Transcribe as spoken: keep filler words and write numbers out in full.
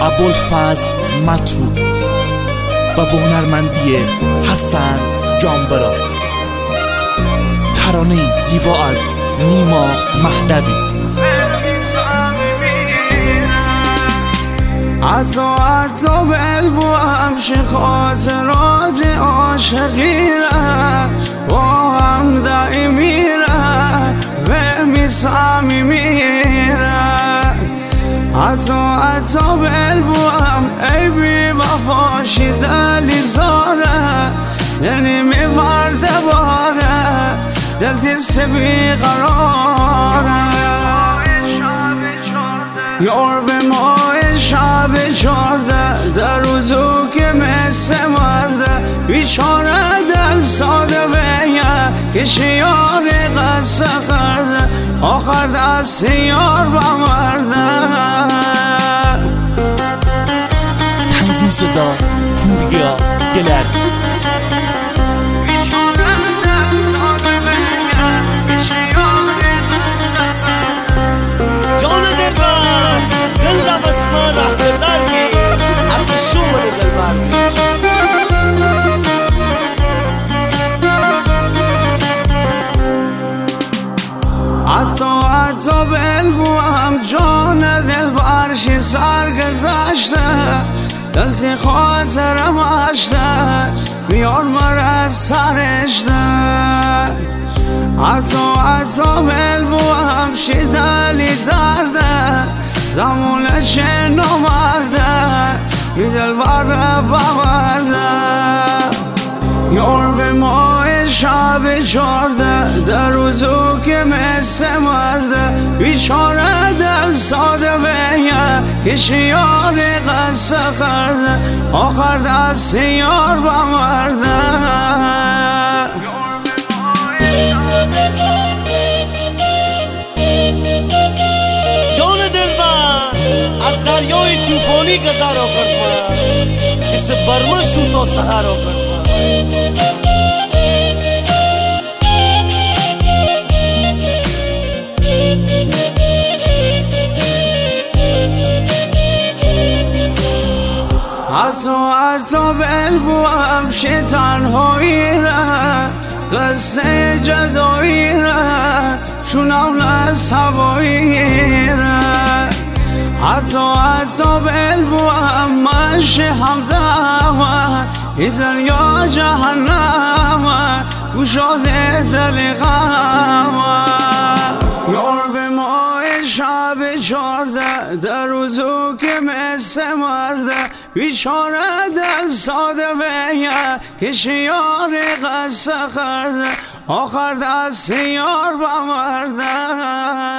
ابوالفضل مطرود و به هنرمندی حسن جانبرا. ترانه زیبا از نیما مهدوی. عطا عطا بلبو همش خاطرات عاشقیره با هم دعی میره و میسامی میره. عطا عطا بلبو هم ای بی وفاشی دلی زاره دلی میورده باره دل تیست بی قراره. یار به ما شب چارده در روزو که مثل مرده بیچاره دل ساده بگه که شیار قصه خرده آخر دست یار بمرده. تنظیم صدا پوریا گلر. عطا عطا بلبو هم جان دل برشی سر گذشته دلتی خاطرم اشته بیار مره سرشته. عطا عطا بلبو هم شی دلی درده زمونه چه نمرده بی دل بره بمرده. یار به ماه شب چارده در روزو که مثل مرده بیچاره دل ساده بگه که شیار قصه خرده آخر دست یار بمرده. جان دلبر از دریای توفانی گذرا کرد من کس برمن شو تا سهرا کرد. عطا عطا بلبو همشه تنهایی ره قصه جدایی ره شونم نست هوایی ره. عطا عطا بلبو همشه همدمه ای دنیا جهنمه گشاده دل غمه. یار به ماه شب چارده در روزو که مثل مرده بیچاره دل ساده بگه که شیار قصه خرده آخر دست یار بمرده.